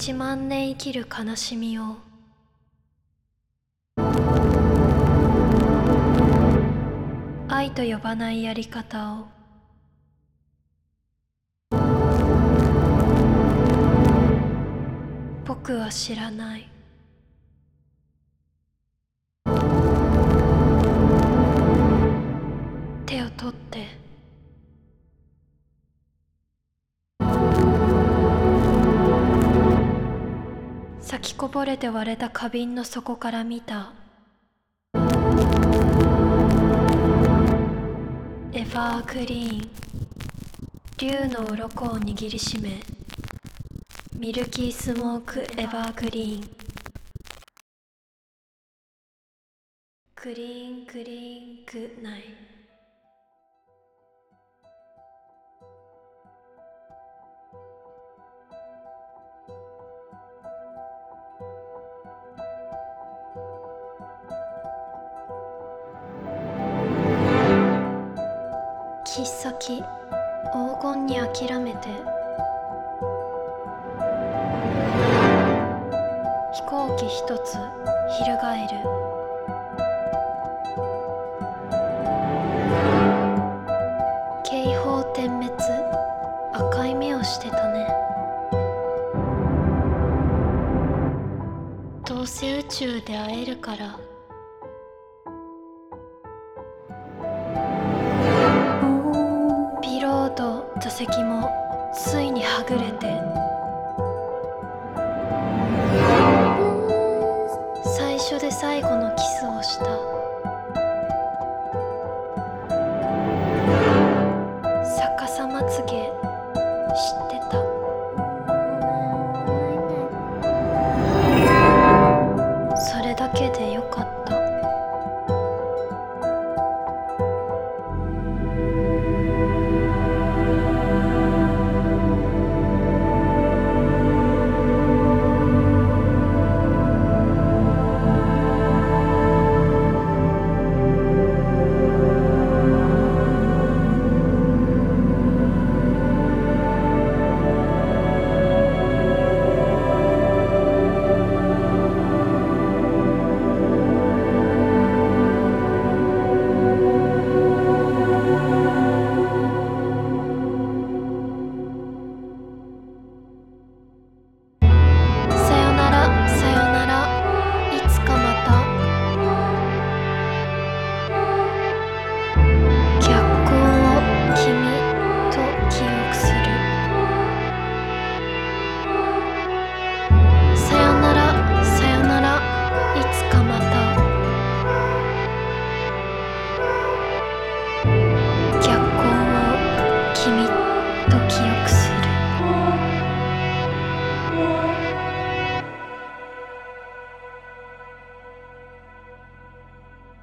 1万年生きる悲しみを愛と呼ばないやり方を僕は知らない。手を取って咲きこぼれて割れた花瓶の底から見たエバーグリーン、竜の鱗を握りしめミルキースモークエバーグリーン、グリーングリーングナイ。切っ先黄金に諦めて飛行機一つ翻る。警報点滅、赤い目をしてたね。どうせ宇宙で会えるからピローと座席もついにはぐれて最初で最後のキスをした。逆さまつげ知ってた。それだけでよかった。君と記憶する。